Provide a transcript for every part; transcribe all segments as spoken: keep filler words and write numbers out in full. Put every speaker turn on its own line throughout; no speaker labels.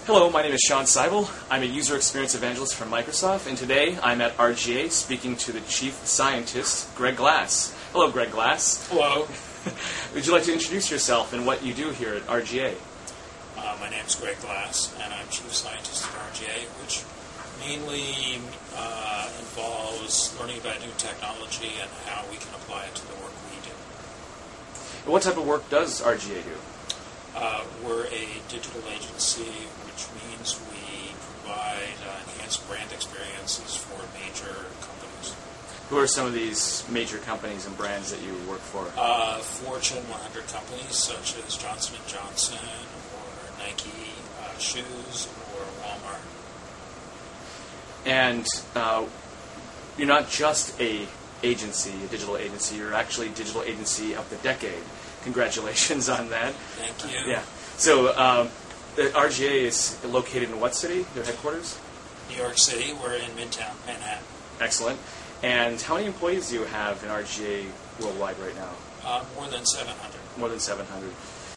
Hello, my name is Sean Seibel. I'm a user experience evangelist from Microsoft, and today I'm at R G A speaking to the chief scientist, Greg Glass. Hello, Greg Glass.
Hello.
Would you like to introduce yourself and what you do here at R G A?
Uh, my name is Greg Glass, and I'm chief scientist at R G A, which mainly uh, involves learning about new technology and how we can apply it to the work we do.
And what type of work does R G A do?
Uh, we're a digital agency, which means we provide uh, enhanced brand experiences for major companies.
Who are some of these major companies and brands that you work for?
Uh, Fortune one hundred companies such as Johnson and Johnson, or Nike uh, shoes, or Walmart.
And uh, you're not just a agency, a digital agency. You're actually digital agency of the decade. Congratulations on that.
Thank you.
Yeah. So um, the R G A is located in what city? Their headquarters?
New York City. We're in Midtown Manhattan.
Excellent. And how many employees do you have in R G A worldwide right now?
Uh, more than seven hundred.
More than seven hundred.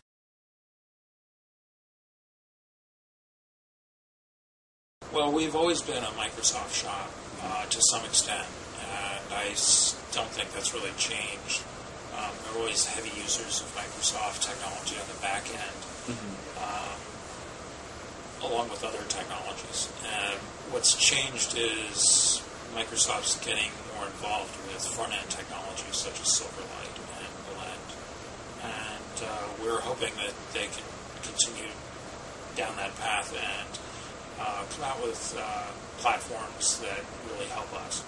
Well, we've always been a Microsoft shop uh, to some extent, and I s- don't think that's really changed. Um, we're always heavy users of Microsoft technology on the back end,
Mm-hmm.
um, along with other technologies. And what's changed is Microsoft's getting more involved with front-end technologies such as Silverlight and Blend. And uh, we're hoping that they can continue down that path and uh, come out with uh, platforms that really help us.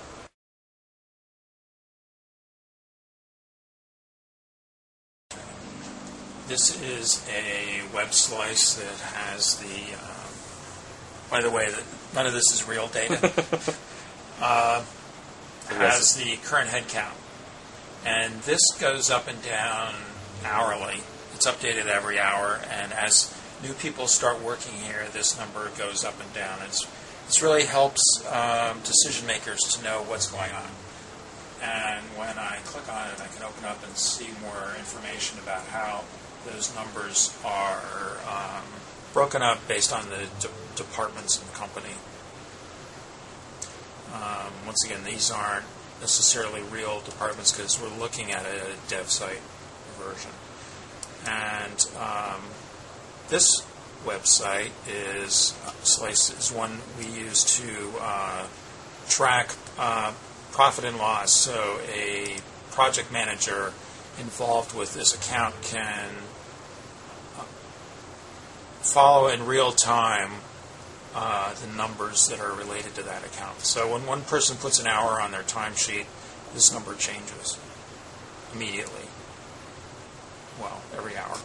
This is a web slice that has the, um, by the way, that none of this is real data, uh, has the current head count. And this goes up and down hourly. It's updated every hour, and as new people start working here, this number goes up and down. It's, this really helps um, decision makers to know what's going on. And when I click on it, I can open up and see more information about how those numbers are um, broken up based on the de- departments in the company. Um, once again, these aren't necessarily real departments because we're looking at a dev site version. And um, this website is Slice is one we use to uh, track uh, profit and loss. So a project manager involved with this account can follow in real time uh, the numbers that are related to that account. So when one person puts an hour on their timesheet, this number changes immediately. Well, every hour.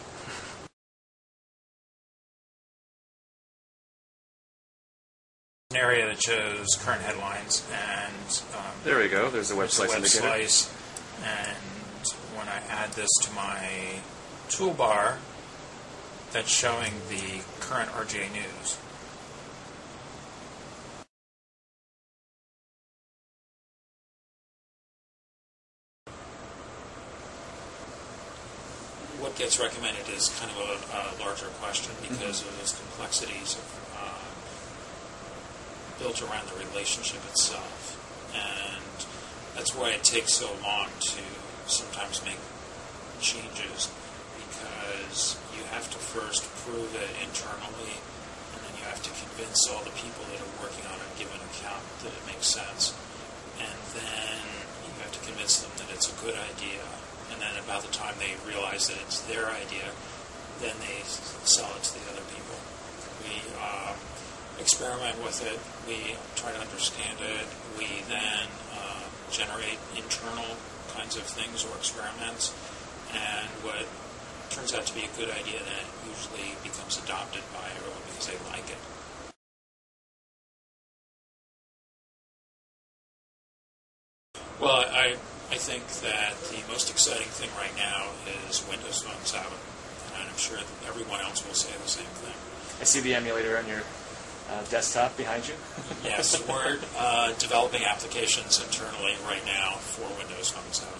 An area that shows current headlines, and um,
There we go. There's a web
there's a
slice
web
indicator.
slice, and when I add this to my toolbar, that's showing the current R G A news. What gets recommended is kind of a, a larger question because of those complexities of, uh, built around the relationship itself. And that's why it takes so long to sometimes make changes, because you have to first prove it internally, and then you have to convince all the people that are working on a given account that it makes sense, and then you have to convince them that it's a good idea, and then about the time they realize that it's their idea, then they sell it to the other people. We um, experiment with it, we try to understand it, we then uh, generate internal kinds of things or experiments, and what turns out to be a good idea then usually becomes adopted by everyone because they like it. Well, I I think that the most exciting thing right now is Windows Phone seven, and I'm sure that everyone else will say the same thing.
I see the emulator on your uh, desktop behind you.
Yes, we're uh, developing applications internally right now for Windows Phone seven.